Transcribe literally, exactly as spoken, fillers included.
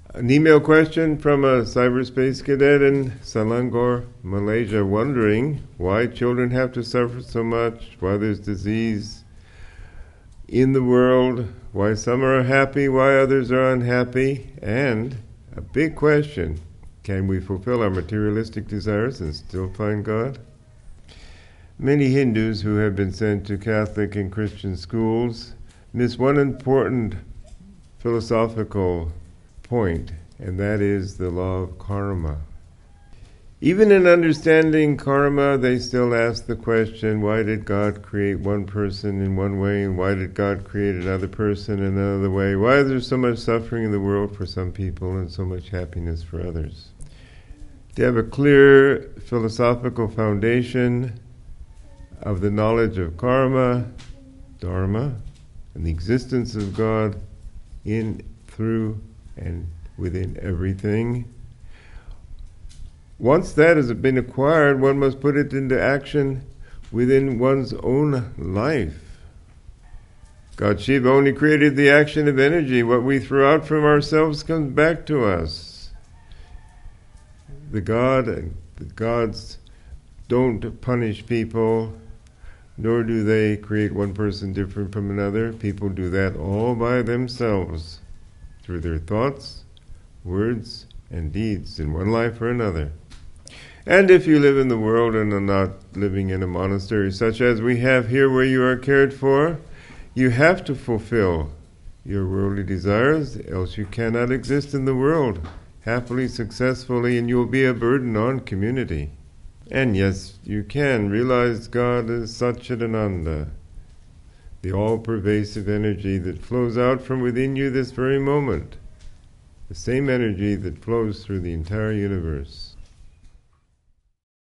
An email question from a cyberspace cadet in Selangor, Malaysia, wondering why children have to suffer so much, why there's disease in the world, why some are happy, why others are unhappy, and a big question, can we fulfill our materialistic desires and still find God? Many Hindus who have been sent to Catholic and Christian schools miss one important philosophical point, and that is the law of karma. Even in understanding karma, they still ask the question, why did God create one person in one way, and why did God create another person in another way? Why is there so much suffering in the world for some people and so much happiness for others? To have a clear philosophical foundation of the knowledge of karma, dharma, and the existence of God in, through, and within everything. Once that has been acquired, one must put it into action within one's own life. God Shiva only created the action of energy. What we throw out from ourselves comes back to us. The God and the gods don't punish people, nor do they create one person different from another. People do that all by themselves, through their thoughts, words, and deeds in one life or another. And if you live in the world and are not living in a monastery such as we have here where you are cared for, you have to fulfill your worldly desires, else you cannot exist in the world happily, successfully, and you will be a burden on community. And yes, you can realize God as Satchidananda, the all-pervasive energy that flows out from within you this very moment, the same energy that flows through the entire universe.